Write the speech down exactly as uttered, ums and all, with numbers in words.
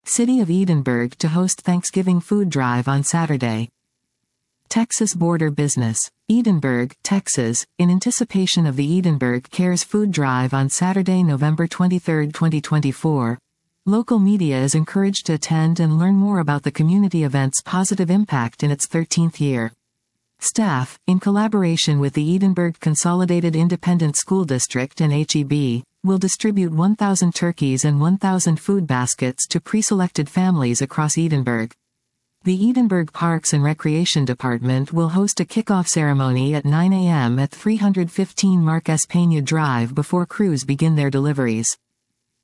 City of Edinburgh to host Thanksgiving food drive on Saturday. Texas Border Business. Edinburgh, Texas, in anticipation of the Edinburgh Cares food drive on Saturday, November twenty-third, twenty twenty-four. Local media is encouraged to attend and learn more about the community event's positive impact in its thirteenth year. Staff, in collaboration with the Edinburgh Consolidated Independent School District and H E B, will distribute one thousand turkeys and one thousand food baskets to pre-selected families across Edinburgh. The Edinburgh Parks and Recreation Department will host a kickoff ceremony at nine a m at three fifteen Mark S. Peña Drive before crews begin their deliveries.